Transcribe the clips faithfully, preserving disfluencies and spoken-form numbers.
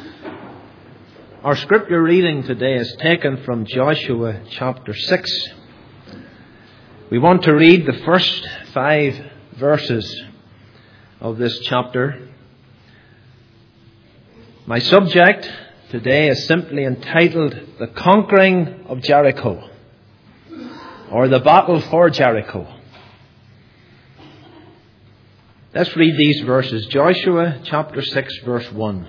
Our scripture reading today is taken from Joshua chapter six. We want to read the first five verses of this chapter. My subject today is simply entitled The Conquering of Jericho, or The Battle for Jericho. Let's read these verses. Joshua chapter six verse one.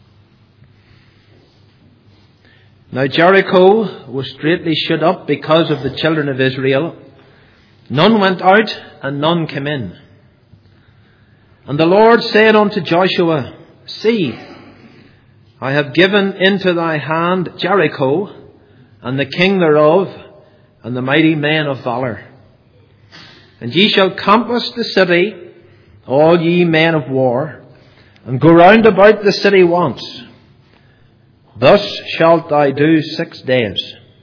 Now Jericho was straitly shut up because of the children of Israel. None went out and none came in. And the Lord said unto Joshua, See, I have given into thy hand Jericho, and the king thereof, and the mighty men of valour. And ye shall compass the city, all ye men of war, and go round about the city once. Thus shalt thou do six days.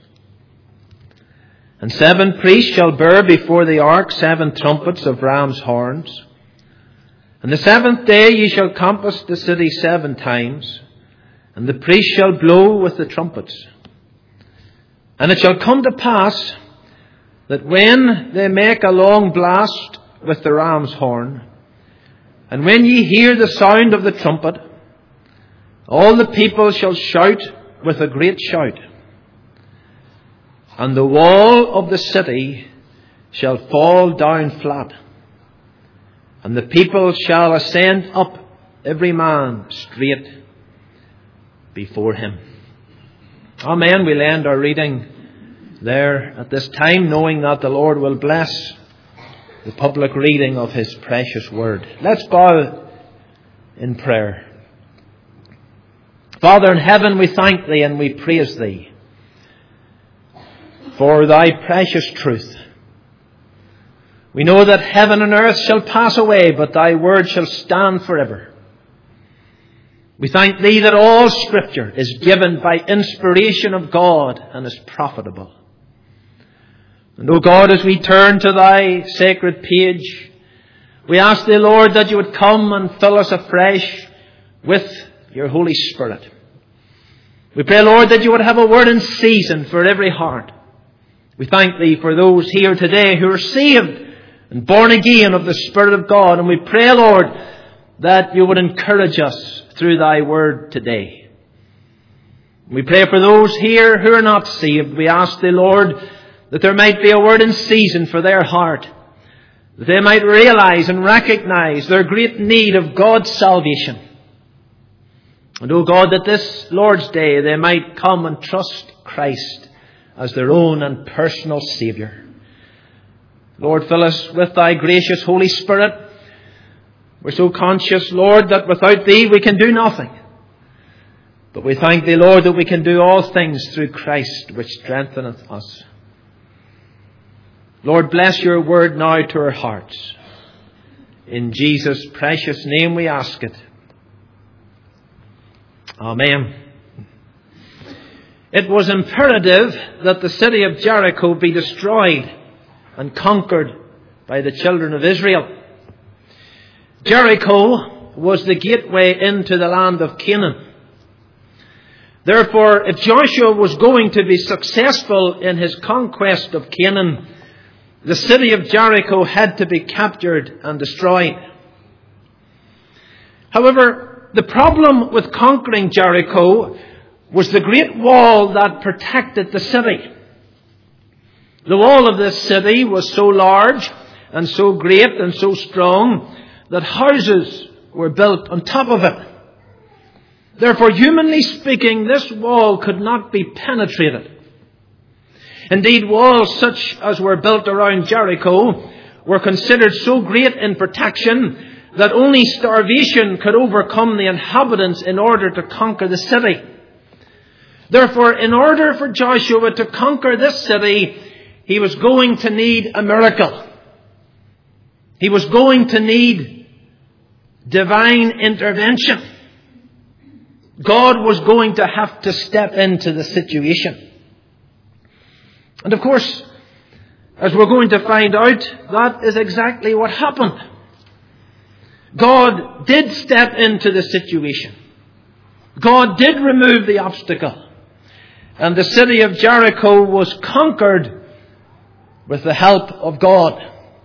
And seven priests shall bear before the ark seven trumpets of ram's horns. And the seventh day ye shall compass the city seven times, and the priests shall blow with the trumpets. And it shall come to pass that when they make a long blast with the ram's horn, and when ye hear the sound of the trumpet, all the people shall shout with a great shout. And the wall of the city shall fall down flat. And the people shall ascend up, every man straight before him. Amen. We'll end our reading there at this time, knowing that the Lord will bless the public reading of His precious word. Let's bow in prayer. Father in heaven, we thank Thee and we praise Thee for Thy precious truth. We know that heaven and earth shall pass away, but Thy word shall stand forever. We thank Thee that all Scripture is given by inspiration of God and is profitable. And, O God, as we turn to Thy sacred page, we ask Thee, Lord, that You would come and fill us afresh with Your Holy Spirit. We pray, Lord, that You would have a word in season for every heart. We thank Thee for those here today who are saved and born again of the Spirit of God. And we pray, Lord, that You would encourage us through Thy word today. We pray for those here who are not saved. We ask Thee, Lord, that there might be a word in season for their heart, that they might realize and recognize their great need of God's salvation. And, O God, that this Lord's Day they might come and trust Christ as their own and personal Saviour. Lord, fill us with Thy gracious Holy Spirit. We're so conscious, Lord, that without Thee we can do nothing. But we thank Thee, Lord, that we can do all things through Christ, which strengtheneth us. Lord, bless Your word now to our hearts. In Jesus' precious name we ask it. Amen. It was imperative that the city of Jericho be destroyed and conquered by the children of Israel. Jericho was the gateway into the land of Canaan. Therefore, if Joshua was going to be successful in his conquest of Canaan, the city of Jericho had to be captured and destroyed. However, the problem with conquering Jericho was the great wall that protected the city. The wall of this city was so large and so great and so strong that houses were built on top of it. Therefore, humanly speaking, this wall could not be penetrated. Indeed, walls such as were built around Jericho were considered so great in protection that only starvation could overcome the inhabitants in order to conquer the city. Therefore, in order for Joshua to conquer this city, he was going to need a miracle. He was going to need divine intervention. God was going to have to step into the situation. And of course, as we're going to find out, that is exactly what happened. God did step into the situation. God did remove the obstacle, and the city of Jericho was conquered with the help of God.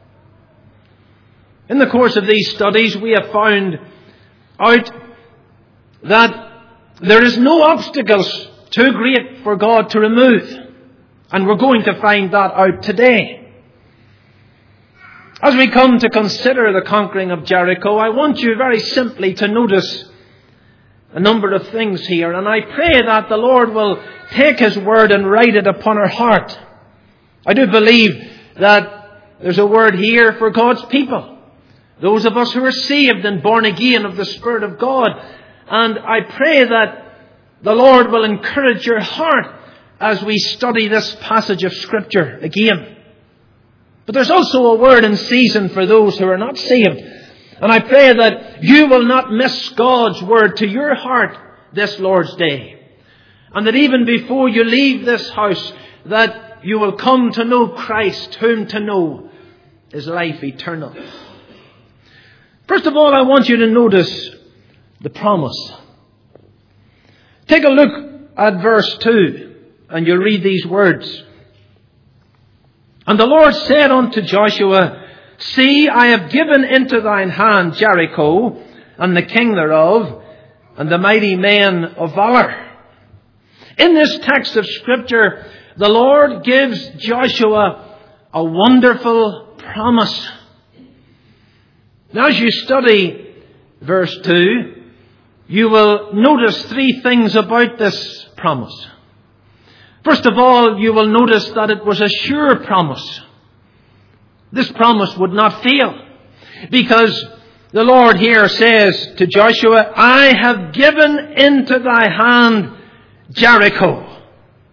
In the course of these studies, we have found out that there is no obstacles too great for God to remove. And we're going to find that out today. As we come to consider the conquering of Jericho, I want you very simply to notice a number of things here. And I pray that the Lord will take His word and write it upon our heart. I do believe that there's a word here for God's people. Those of us who are saved and born again of the Spirit of God. And I pray that the Lord will encourage your heart as we study this passage of Scripture again. But there's also a word in season for those who are not saved. And I pray that you will not miss God's word to your heart this Lord's Day. And that even before you leave this house, that you will come to know Christ, whom to know is life eternal. First of all, I want you to notice the promise. Take a look at verse two, and you'll read these words. And the Lord said unto Joshua, See, I have given into thine hand Jericho, and the king thereof, and the mighty men of valor. In this text of Scripture, the Lord gives Joshua a wonderful promise. Now, as you study verse two, you will notice three things about this promise. First of all, you will notice that it was a sure promise. This promise would not fail, because the Lord here says to Joshua, I have given into thy hand Jericho.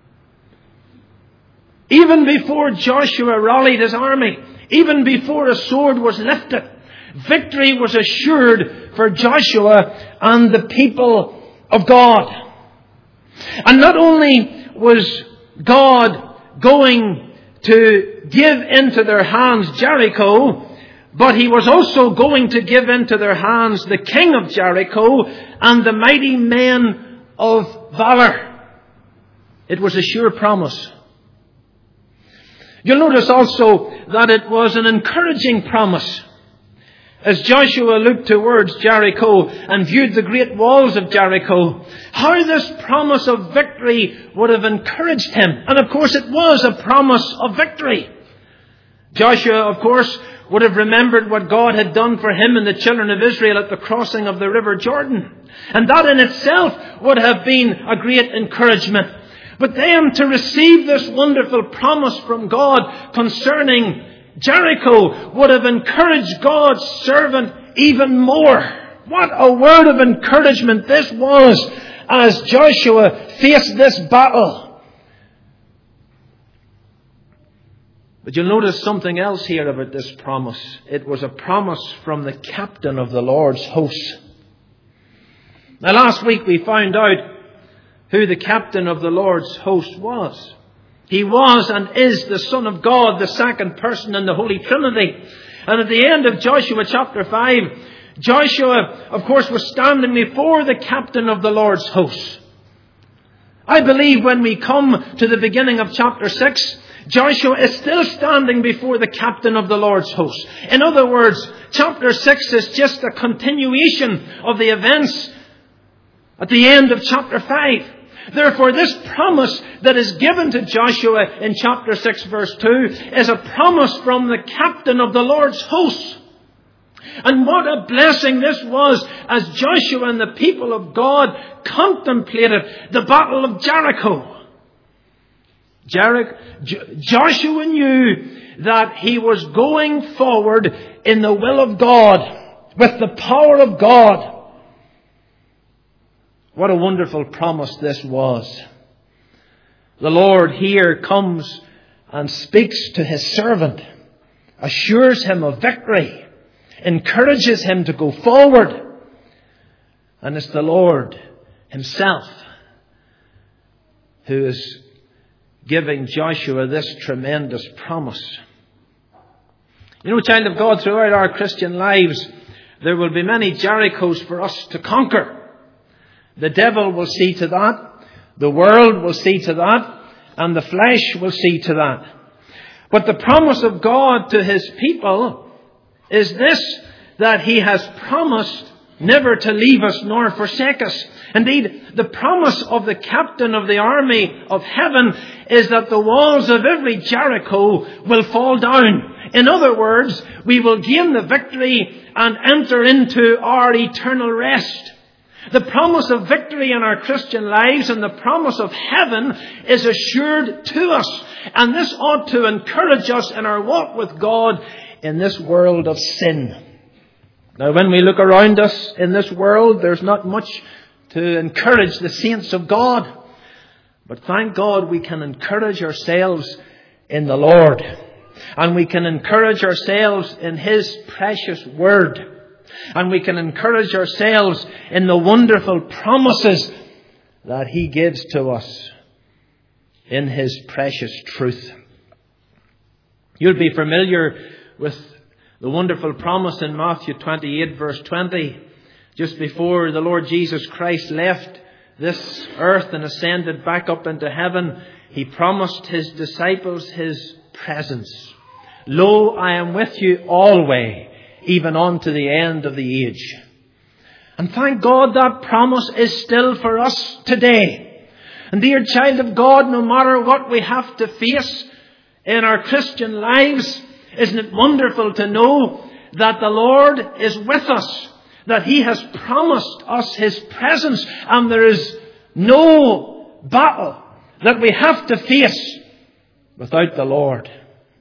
Even before Joshua rallied his army, even before a sword was lifted, victory was assured for Joshua and the people of God. And not only was God going to give into their hands Jericho, but He was also going to give into their hands the king of Jericho and the mighty men of valor. It was a sure promise. You'll notice also that it was an encouraging promise. As Joshua looked towards Jericho and viewed the great walls of Jericho, how this promise of victory would have encouraged him. And of course it was a promise of victory. Joshua, of course, would have remembered what God had done for him and the children of Israel at the crossing of the river Jordan. And that in itself would have been a great encouragement. But then to receive this wonderful promise from God concerning Jericho would have encouraged God's servant even more. What a word of encouragement this was as Joshua faced this battle. But you'll notice something else here about this promise. It was a promise from the captain of the Lord's host. Now, last week we found out who the captain of the Lord's host was. He was and is the Son of God, the second person in the Holy Trinity. And at the end of Joshua chapter five, Joshua, of course, was standing before the captain of the Lord's host. I believe when we come to the beginning of chapter six, Joshua is still standing before the captain of the Lord's host. In other words, chapter six is just a continuation of the events at the end of chapter five. Therefore, this promise that is given to Joshua in chapter six verse two is a promise from the captain of the Lord's host. And what a blessing this was as Joshua and the people of God contemplated the battle of Jericho. Jericho Joshua knew that he was going forward in the will of God, with the power of God. What a wonderful promise this was. The Lord here comes and speaks to His servant, assures him of victory, encourages him to go forward. And it's the Lord Himself who is giving Joshua this tremendous promise. You know, child of God, throughout our Christian lives, there will be many Jerichos for us to conquer. The devil will see to that. The world will see to that. And the flesh will see to that. But the promise of God to His people is this, that He has promised never to leave us nor forsake us. Indeed, the promise of the captain of the army of heaven is that the walls of every Jericho will fall down. In other words, we will gain the victory and enter into our eternal rest. The promise of victory in our Christian lives and the promise of heaven is assured to us. And this ought to encourage us in our walk with God in this world of sin. Now, when we look around us in this world, there's not much to encourage the saints of God. But thank God we can encourage ourselves in the Lord. And we can encourage ourselves in His precious Word. And we can encourage ourselves in the wonderful promises that He gives to us in His precious truth. You'll be familiar with the wonderful promise in Matthew twenty-eight, verse twenty. Just before the Lord Jesus Christ left this earth and ascended back up into heaven, He promised His disciples His presence. Lo, I am with you always, even unto the end of the age. And thank God that promise is still for us today. And dear child of God, no matter what we have to face in our Christian lives, isn't it wonderful to know that the Lord is with us, that He has promised us His presence, and there is no battle that we have to face without the Lord.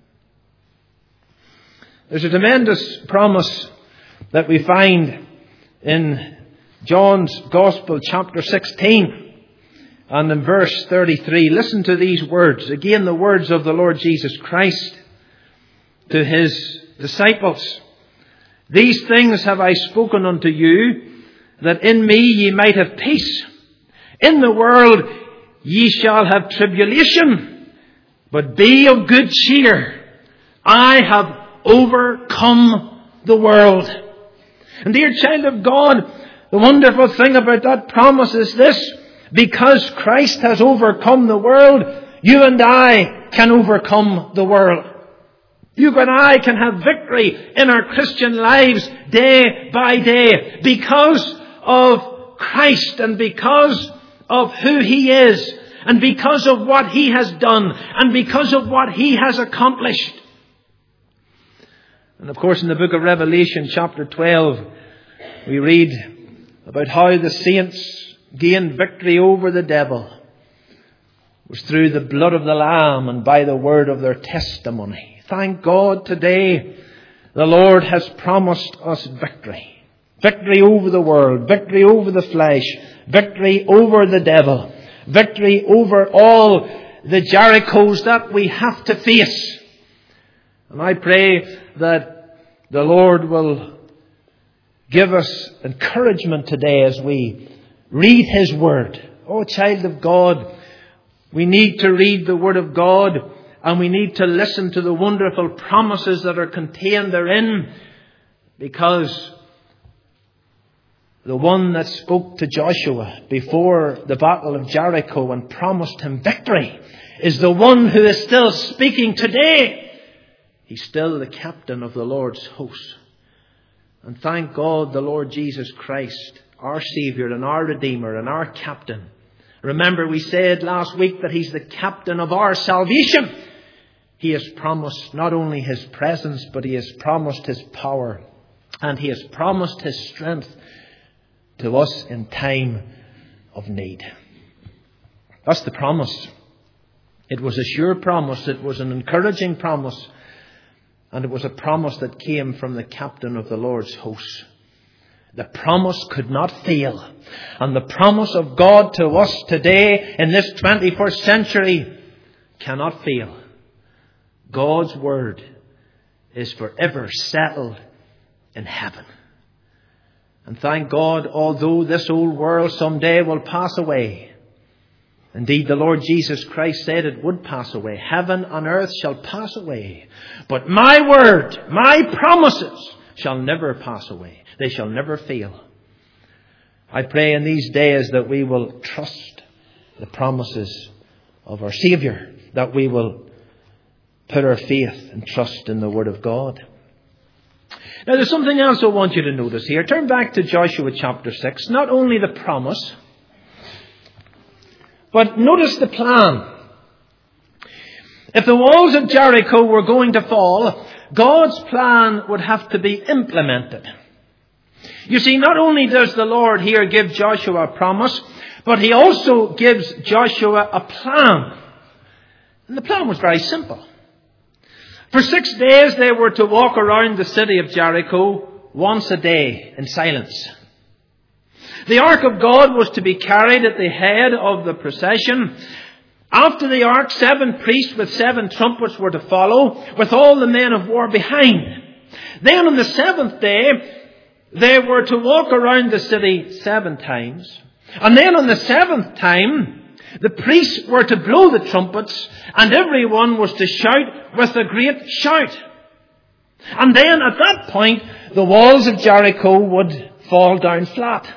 There's a tremendous promise that we find in John's Gospel, chapter sixteen, and in verse thirty-three. Listen to these words. Again, the words of the Lord Jesus Christ to His disciples. These things have I spoken unto you, that in me ye might have peace. In the world ye shall have tribulation, but be of good cheer. I have overcome the world. And dear child of God, the wonderful thing about that promise is this: because Christ has overcome the world, you and I can overcome the world. You and I can have victory in our Christian lives day by day because of Christ and because of who He is and because of what He has done and because of what He has accomplished. And of course, in the book of Revelation, chapter twelve, we read about how the saints gained victory over the devil. It was through the blood of the Lamb and by the word of their testimony. Thank God today the Lord has promised us victory. Victory over the world, victory over the flesh, victory over the devil, victory over all the Jerichos that we have to face. And I pray that the Lord will give us encouragement today as we read His Word. Oh, child of God, we need to read the Word of God, and we need to listen to the wonderful promises that are contained therein, because the one that spoke to Joshua before the battle of Jericho and promised him victory is the one who is still speaking today. He's still the captain of the Lord's host. And thank God the Lord Jesus Christ, our Saviour and our Redeemer and our captain. Remember, we said last week that He's the captain of our salvation. He has promised not only His presence, but He has promised His power. And He has promised His strength to us in time of need. That's the promise. It was a sure promise. It was an encouraging promise. And it was a promise that came from the captain of the Lord's hosts. The promise could not fail. And the promise of God to us today in this twenty-first century cannot fail. God's word is forever settled in heaven. And thank God, although this old world someday will pass away. Indeed, the Lord Jesus Christ said it would pass away. Heaven and earth shall pass away. But my word, my promises shall never pass away. They shall never fail. I pray in these days that we will trust the promises of our Saviour, that we will put our faith and trust in the Word of God. Now there's something else I want you to notice here. Turn back to Joshua chapter six. Not only the promise, but notice the plan. If the walls of Jericho were going to fall, God's plan would have to be implemented. You see, not only does the Lord here give Joshua a promise, but he also gives Joshua a plan. And the plan was very simple. For six days they were to walk around the city of Jericho once a day in silence. The Ark of God was to be carried at the head of the procession. After the Ark, seven priests with seven trumpets were to follow, with all the men of war behind. Then on the seventh day, they were to walk around the city seven times. And then on the seventh time, the priests were to blow the trumpets, and everyone was to shout with a great shout. And then at that point, the walls of Jericho would fall down flat.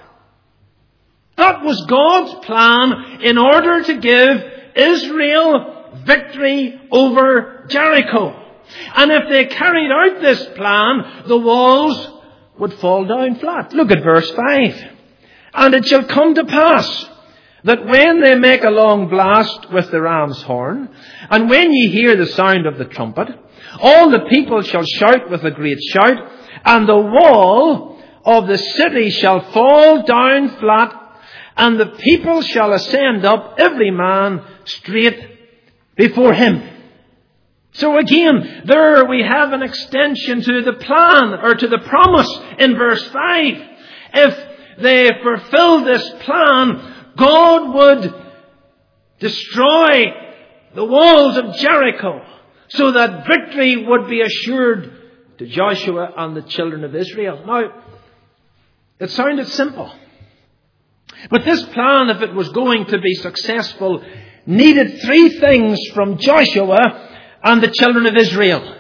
That was God's plan in order to give Israel victory over Jericho. And if they carried out this plan, the walls would fall down flat. Look at verse five. And it shall come to pass that when they make a long blast with the ram's horn, and when ye hear the sound of the trumpet, all the people shall shout with a great shout, and the wall of the city shall fall down flat, and the people shall ascend up, every man straight before him. So again, there we have an extension to the plan, or to the promise in verse five. If they fulfill this plan, God would destroy the walls of Jericho so that victory would be assured to Joshua and the children of Israel. Now, it sounded simple. But this plan, if it was going to be successful, needed three things from Joshua and the children of Israel.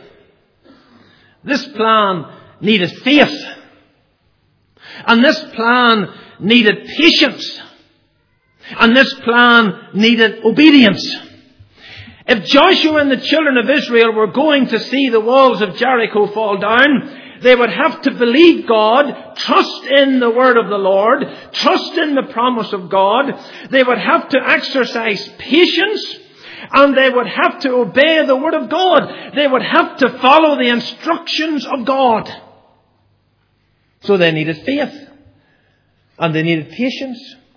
This plan needed faith. And this plan needed patience. And this plan needed obedience. If Joshua and the children of Israel were going to see the walls of Jericho fall down, they would have to believe God, trust in the word of the Lord, trust in the promise of God. They would have to exercise patience, and they would have to obey the word of God. They would have to follow the instructions of God. So they needed faith, and they needed patience,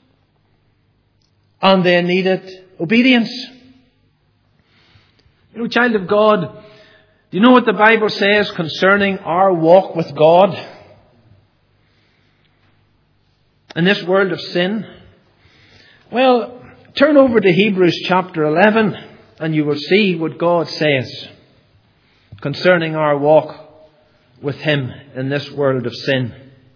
and they needed obedience. You know, child of God, do you know what the Bible says concerning our walk with God in this world of sin? Well, turn over to Hebrews chapter eleven and you will see what God says concerning our walk with Him in this world of sin.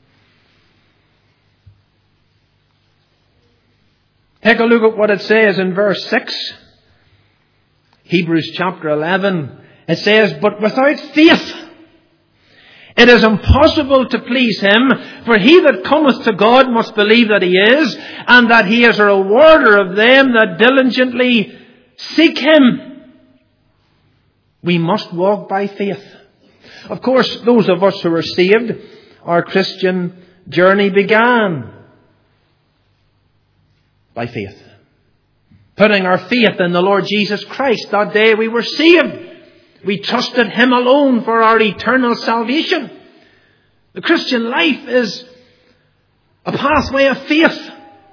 Take a look at what it says in verse six. Hebrews chapter eleven. It says, "But without faith it is impossible to please Him, for he that cometh to God must believe that He is, and that He is a rewarder of them that diligently seek Him." We must walk by faith. Of course, those of us who are saved, our Christian journey began by faith. Putting our faith in the Lord Jesus Christ. That day we were saved. We trusted Him alone for our eternal salvation. The Christian life is a pathway of faith.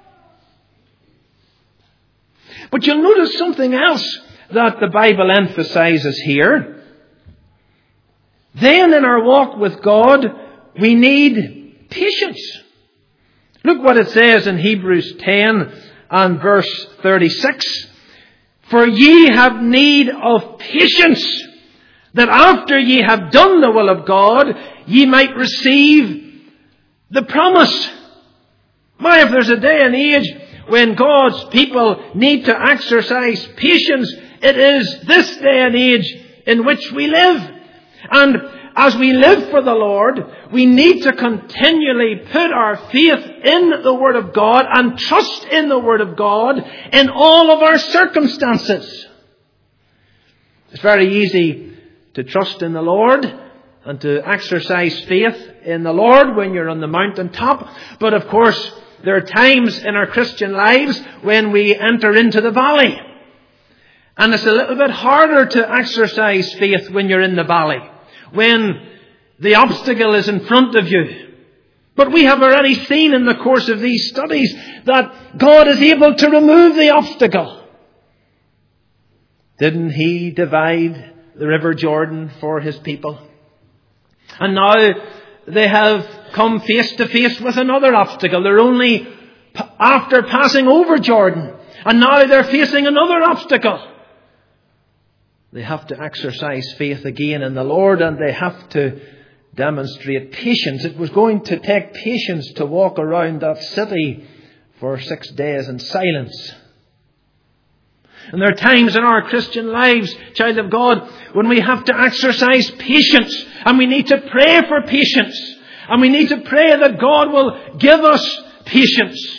But you'll notice something else that the Bible emphasizes here. Then in our walk with God, we need patience. Look what it says in Hebrews ten and verse thirty-six. "For ye have need of patience, that after ye have done the will of God, ye might receive the promise." Why, if there's a day and age when God's people need to exercise patience, it is this day and age in which we live. And as we live for the Lord, we need to continually put our faith in the Word of God and trust in the Word of God in all of our circumstances. It's very easy to trust in the Lord and to exercise faith in the Lord when you're on the mountaintop. But of course, there are times in our Christian lives when we enter into the valley. And it's a little bit harder to exercise faith when you're in the valley, when the obstacle is in front of you. But we have already seen in the course of these studies that God is able to remove the obstacle. Didn't He divide the River Jordan for His people? And now they have come face to face with another obstacle. They're only p- after passing over Jordan. And now they're facing another obstacle. They have to exercise faith again in the Lord, and they have to demonstrate patience. It was going to take patience to walk around that city for six days in silence. And there are times in our Christian lives, child of God, when we have to exercise patience, and we need to pray for patience, and we need to pray that God will give us patience.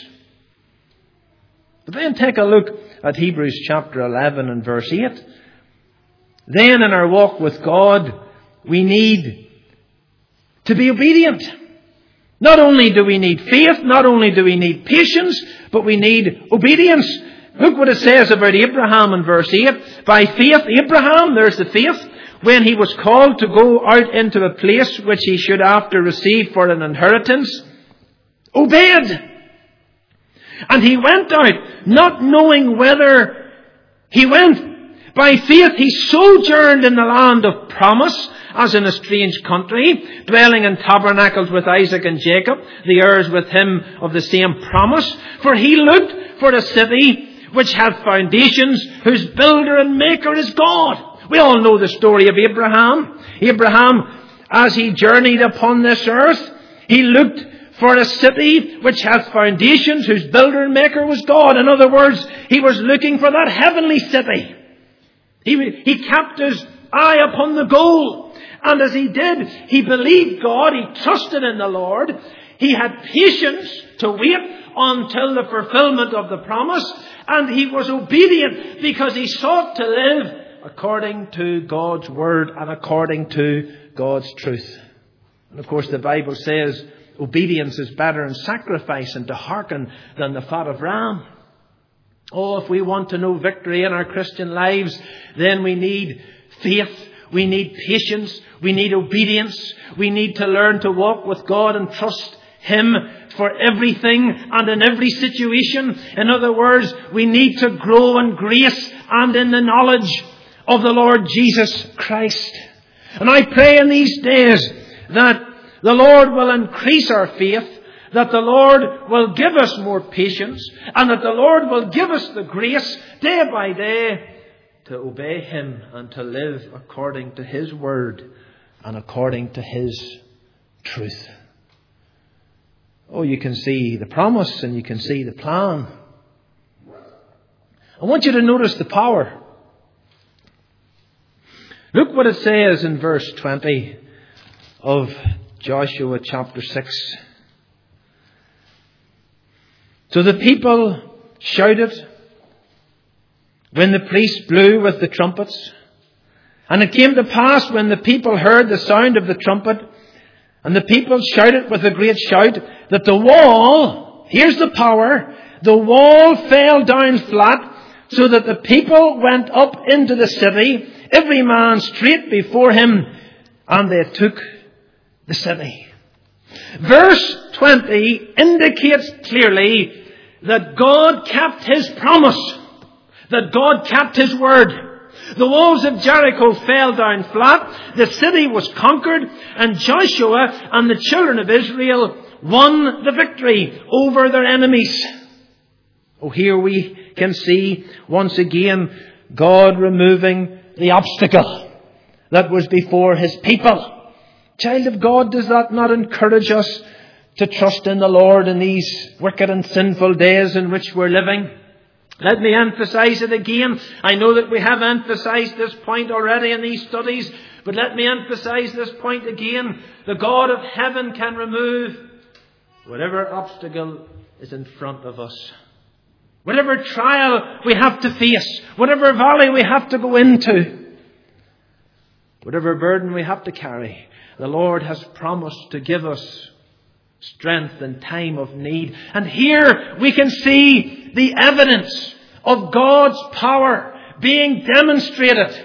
But then take a look at Hebrews chapter eleven and verse eight. Then in our walk with God, we need to be obedient. Not only do we need faith, not only do we need patience, but we need obedience. Look what it says about Abraham in verse eight. By faith, Abraham, there's the faith, when he was called to go out into a place which he should after receive for an inheritance, obeyed. And he went out, not knowing whither he went. By faith he sojourned in the land of promise, as in a strange country, dwelling in tabernacles with Isaac and Jacob, the heirs with him of the same promise. For he looked for a city which hath foundations, whose builder and maker is God. We all know the story of Abraham. Abraham, as he journeyed upon this earth, he looked for a city which hath foundations, whose builder and maker was God. In other words, he was looking for that heavenly city. He, he kept his eye upon the goal. And as he did, he believed God, he trusted in the Lord. He had patience to wait until the fulfillment of the promise. And he was obedient because he sought to live according to God's word and according to God's truth. And of course the Bible says obedience is better than sacrifice, and to hearken than the fat of ram. Oh, if we want to know victory in our Christian lives, then we need faith, we need patience, we need obedience, we need to learn to walk with God and trust Him for everything and in every situation. In other words, we need to grow in grace and in the knowledge of the Lord Jesus Christ. And I pray in these days that the Lord will increase our faith, that the Lord will give us more patience, and that the Lord will give us the grace day by day to obey Him and to live according to His word and according to His truth. Oh, you can see the promise and you can see the plan. I want you to notice the power. Look what it says in verse twenty of Joshua chapter six. So the people shouted when the priest blew with the trumpets. And it came to pass when the people heard the sound of the trumpet, and the people shouted with a great shout, that the wall, here's the power, the wall fell down flat, so that the people went up into the city, every man straight before him, and they took the city. Verse twenty indicates clearly that God kept His promise, that God kept His word. The walls of Jericho fell down flat, the city was conquered, and Joshua and the children of Israel won the victory over their enemies. Oh, here we can see once again God removing the obstacle that was before His people. Child of God, does that not encourage us to trust in the Lord in these wicked and sinful days in which we're living? Let me emphasize it again. I know that we have emphasized this point already in these studies, but let me emphasize this point again. The God of heaven can remove whatever obstacle is in front of us. Whatever trial we have to face, whatever valley we have to go into, whatever burden we have to carry, the Lord has promised to give us strength in time of need. And here we can see the evidence of God's power being demonstrated,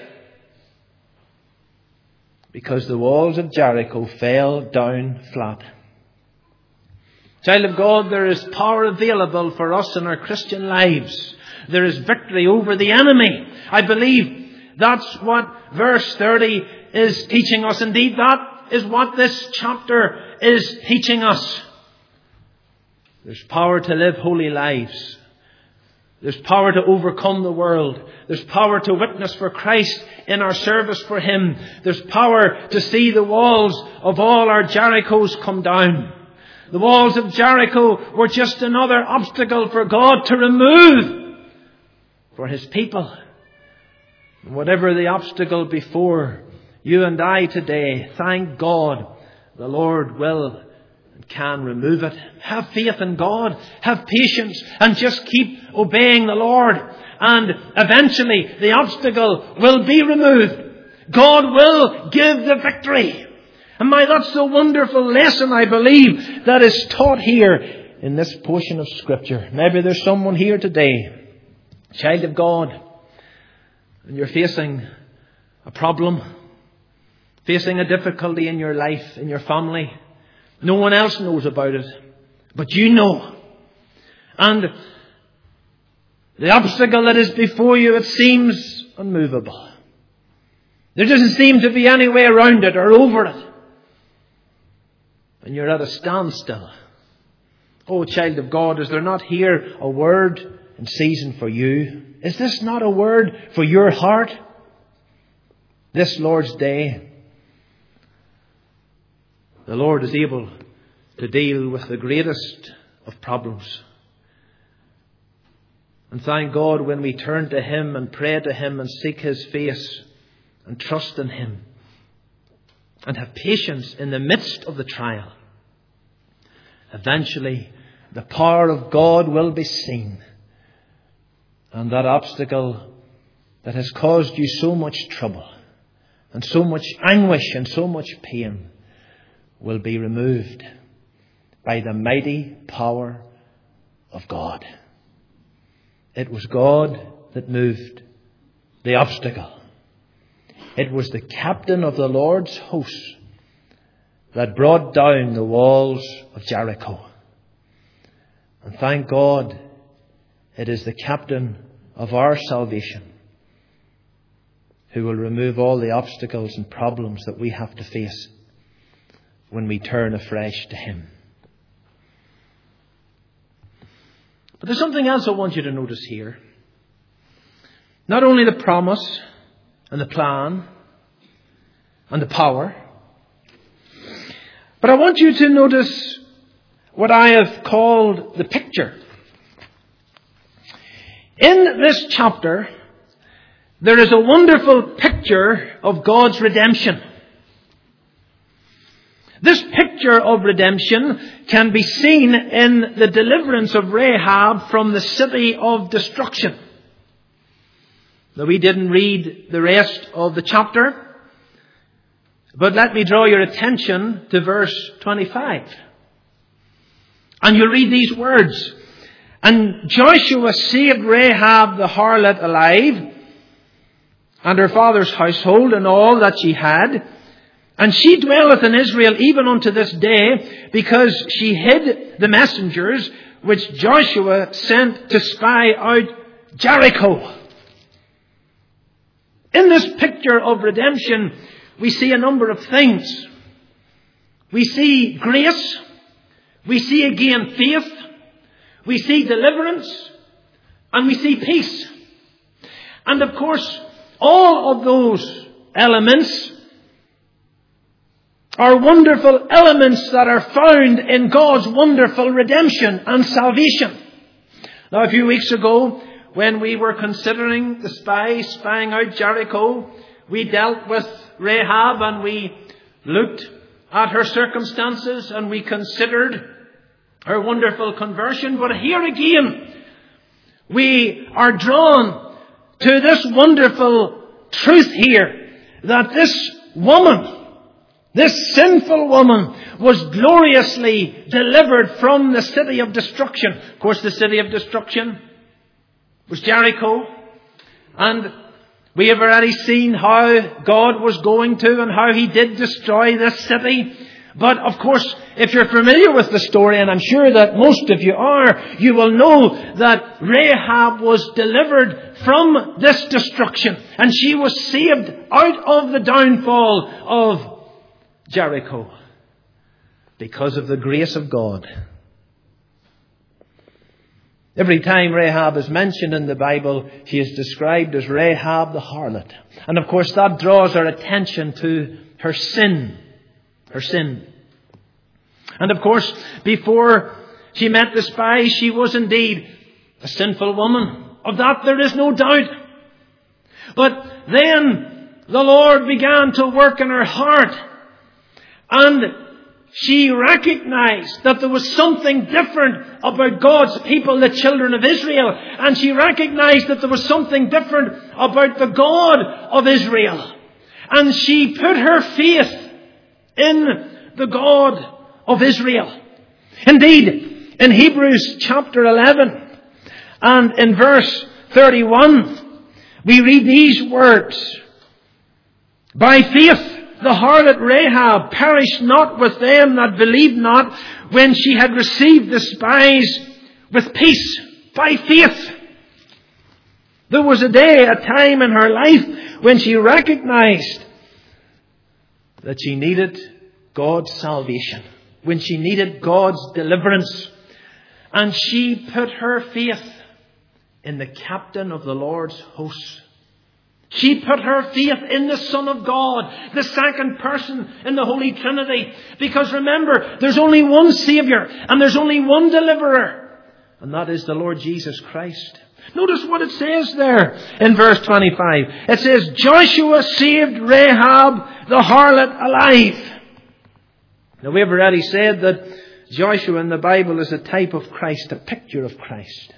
because the walls of Jericho fell down flat. Child of God, there is power available for us in our Christian lives. There is victory over the enemy. I believe that's what verse thirty is teaching us. Indeed, that is what this chapter is teaching us. There's power to live holy lives. There's power to overcome the world. There's power to witness for Christ in our service for Him. There's power to see the walls of all our Jerichos come down. The walls of Jericho were just another obstacle for God to remove for His people. And whatever the obstacle before you and I today, thank God the Lord will and can remove it. Have faith in God. Have patience and just keep obeying the Lord. And eventually the obstacle will be removed. God will give the victory. And my, that's the wonderful lesson, I believe, that is taught here in this portion of Scripture. Maybe there's someone here today, child of God, and you're facing a problem, facing a difficulty in your life, in your family. No one else knows about it, but you know. And the obstacle that is before you, it seems unmovable. There doesn't seem to be any way around it or over it. And you're at a standstill. Oh, child of God, is there not here a word in season for you? Is this not a word for your heart? This Lord's Day, the Lord is able to deal with the greatest of problems. And thank God when we turn to Him and pray to Him and seek His face and trust in Him and have patience in the midst of the trial, eventually the power of God will be seen. And that obstacle that has caused you so much trouble and so much anguish and so much pain will be removed by the mighty power of God. It was God that moved the obstacle. It was the captain of the Lord's host that brought down the walls of Jericho. And thank God, it is the captain of our salvation who will remove all the obstacles and problems that we have to face when we turn afresh to Him. But there's something else I want you to notice here. Not only the promise and the plan and the power, but I want you to notice what I have called the picture. In this chapter, there is a wonderful picture of God's redemption. This picture of redemption can be seen in the deliverance of Rahab from the city of destruction. Now, we didn't read the rest of the chapter, but let me draw your attention to verse twenty-five. And you'll read these words. And Joshua saved Rahab the harlot alive, and her father's household, and all that she had. And she dwelleth in Israel even unto this day, because she hid the messengers which Joshua sent to spy out Jericho. In this picture of redemption, we see a number of things. We see grace. We see again faith. We see deliverance. And we see peace. And of course, all of those elements are wonderful elements that are found in God's wonderful redemption and salvation. Now, a few weeks ago, when we were considering the spies spying out Jericho, we dealt with Rahab and we looked at her circumstances and we considered her wonderful conversion. But here again, we are drawn to this wonderful truth here, that this woman, this sinful woman, was gloriously delivered from the city of destruction. Of course, the city of destruction was Jericho. And we have already seen how God was going to and how He did destroy this city. But of course, if you're familiar with the story, and I'm sure that most of you are, you will know that Rahab was delivered from this destruction. And she was saved out of the downfall of Jericho because of the grace of God. Every time Rahab is mentioned in the Bible, she is described as Rahab the harlot. And of course that draws our attention to her sin. Her sin. And of course, before she met the spies, she was indeed a sinful woman. Of that there is no doubt. But then the Lord began to work in her heart. And she recognized that there was something different about God's people, the children of Israel. And she recognized that there was something different about the God of Israel. And she put her faith in the God of Israel. Indeed, in Hebrews chapter eleven and in verse thirty-one, we read these words. By faith, the harlot Rahab perished not with them that believed not, when she had received the spies with peace. By faith. There was a day, a time in her life when she recognized that she needed God's salvation, when she needed God's deliverance. And she put her faith in the captain of the Lord's hosts. She put her faith in the Son of God, the second person in the Holy Trinity. Because remember, there's only one Saviour and there's only one Deliverer. And that is the Lord Jesus Christ. Notice what it says there in verse twenty-five. It says, Joshua saved Rahab the harlot alive. Now we have already said that Joshua in the Bible is a type of Christ, a picture of Christ.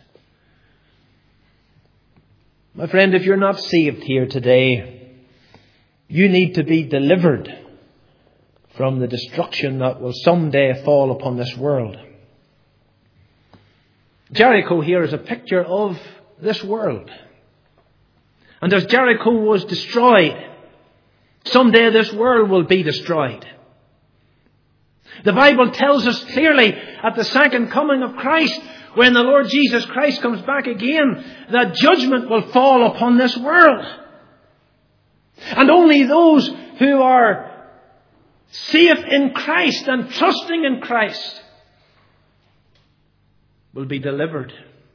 My friend, if you're not saved here today, you need to be delivered from the destruction that will someday fall upon this world. Jericho here is a picture of this world. And as Jericho was destroyed, someday this world will be destroyed. The Bible tells us clearly at the second coming of Christ, when the Lord Jesus Christ comes back again, that judgment will fall upon this world. And only those who are safe in Christ and trusting in Christ will be delivered.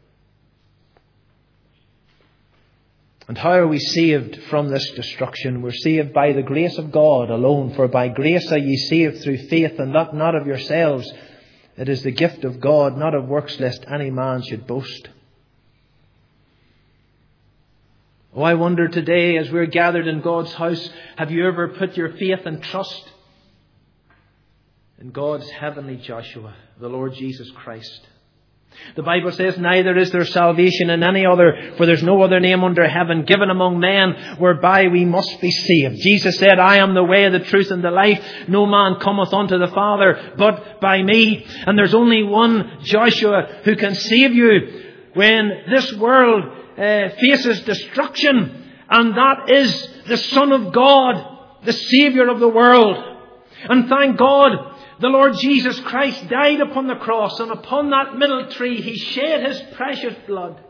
And how are we saved from this destruction? We're saved by the grace of God alone. For by grace are ye saved through faith, and that not of yourselves. It is the gift of God, not of works, lest any man should boast. Oh, I wonder today, as we're gathered in God's house, have you ever put your faith and trust in God's heavenly Joshua, the Lord Jesus Christ? The Bible says, neither is there salvation in any other, for there's no other name under heaven given among men whereby we must be saved. Jesus said, I am the way, the truth, and the life. No man cometh unto the Father but by me. And there's only one Joshua who can save you when this world uh, faces destruction. And that is the Son of God, the Saviour of the world. And thank God, the Lord Jesus Christ died upon the cross, and upon that middle tree He shed His precious blood.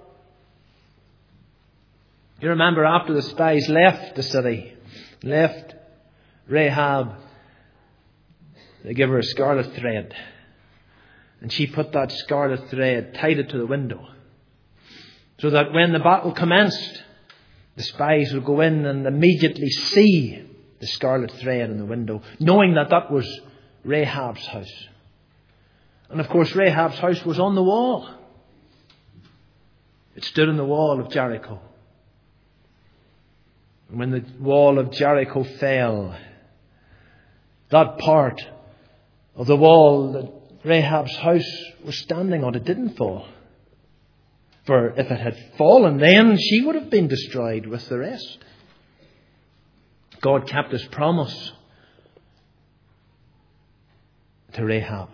You remember after the spies left the city, left Rahab, they gave her a scarlet thread. And she put that scarlet thread, tied it to the window, so that when the battle commenced, the spies would go in and immediately see the scarlet thread in the window, knowing that that was Rahab's house. And of course Rahab's house was on the wall. It stood on the wall of Jericho. And when the wall of Jericho fell, that part of the wall that Rahab's house was standing on, it didn't fall. For if it had fallen, then she would have been destroyed with the rest. God kept his promise to Rahab.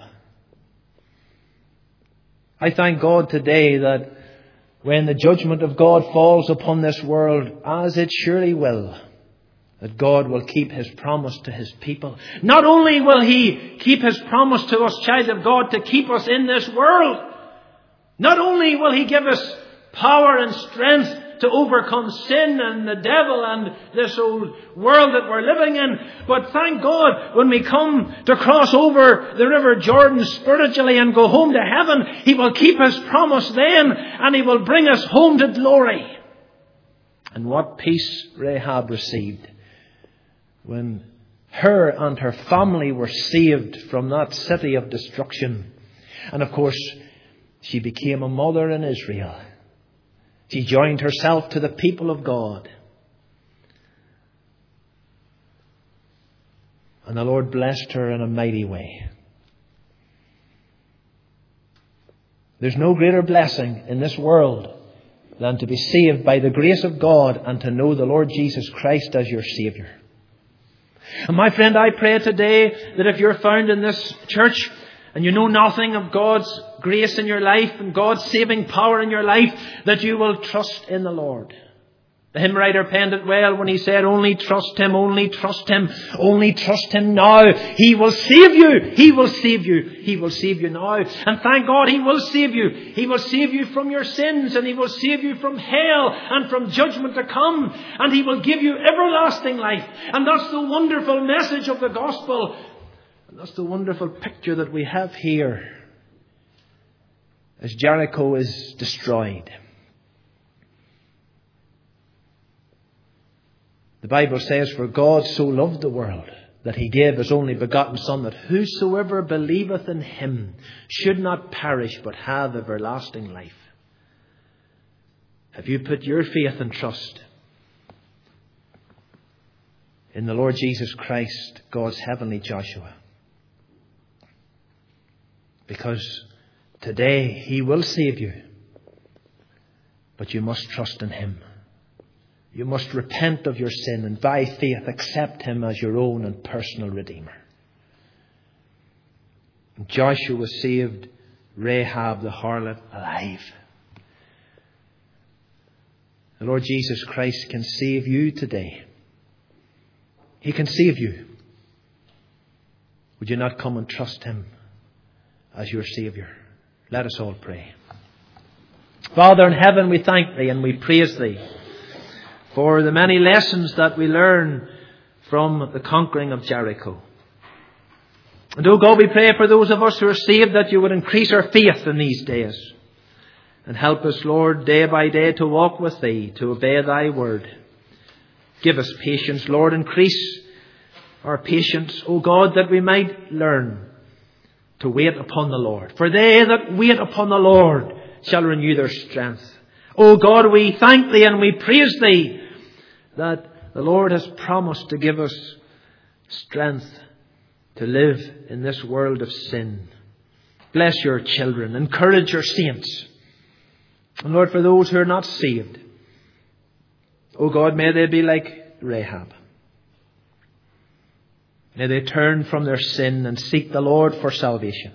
I thank God today that when the judgment of God falls upon this world, as it surely will, that God will keep his promise to his people. Not only will he keep his promise to us, child of God, to keep us in this world, not only will he give us power and strength to overcome sin and the devil and this old world that we're living in, but thank God, when we come to cross over the river Jordan spiritually and go home to heaven, he will keep his promise then, and he will bring us home to glory. And what peace Rahab received when her and her family were saved from that city of destruction. And of course, she became a mother in Israel. She joined herself to the people of God. And the Lord blessed her in a mighty way. There's no greater blessing in this world than to be saved by the grace of God and to know the Lord Jesus Christ as your Saviour. And my friend, I pray today that if you're found in this church and you know nothing of God's grace in your life and God's saving power in your life, that you will trust in the Lord. The hymn writer penned it well when he said, only trust him, only trust him, only trust him now. He will save you. He will save you. He will save you now. And thank God he will save you. He will save you from your sins, and he will save you from hell and from judgment to come. And he will give you everlasting life. And that's the wonderful message of the gospel. And that's the wonderful picture that we have here as Jericho is destroyed. The Bible says, for God so loved the world that he gave his only begotten Son, that whosoever believeth in him should not perish but have everlasting life. Have you put your faith and trust in the Lord Jesus Christ, God's heavenly Joshua? Because today he will save you, but you must trust in him. You must repent of your sin and by faith accept him as your own and personal Redeemer. And Joshua saved Rahab the harlot alive. The Lord Jesus Christ can save you today. He can save you. Would you not come and trust him as your Saviour? Let us all pray. Father in heaven, we thank thee and we praise thee for the many lessons that we learn from the conquering of Jericho. And oh God, we pray for those of us who are saved that you would increase our faith in these days. And help us, Lord, day by day to walk with thee, to obey thy word. Give us patience, Lord. Increase our patience, O God, that we might learn to wait upon the Lord. For they that wait upon the Lord shall renew their strength. O God, we thank thee and we praise thee that the Lord has promised to give us strength to live in this world of sin. Bless your children. Encourage your saints. And Lord, for those who are not saved, O God, may they be like Rahab. May they turn from their sin and seek the Lord for salvation.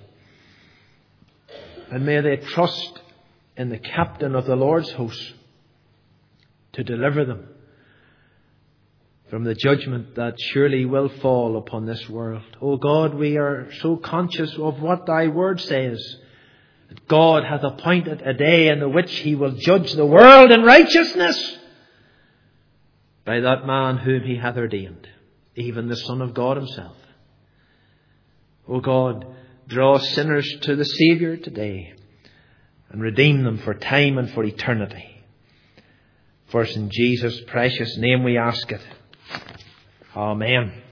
And may they trust in the captain of the Lord's host to deliver them from the judgment that surely will fall upon this world. O God, we are so conscious of what thy word says. That God hath appointed a day in the which he will judge the world in righteousness by that man whom he hath ordained, even the Son of God himself. O God, draw sinners to the Saviour today and redeem them for time and for eternity. For it's in Jesus' precious name we ask it. Amen.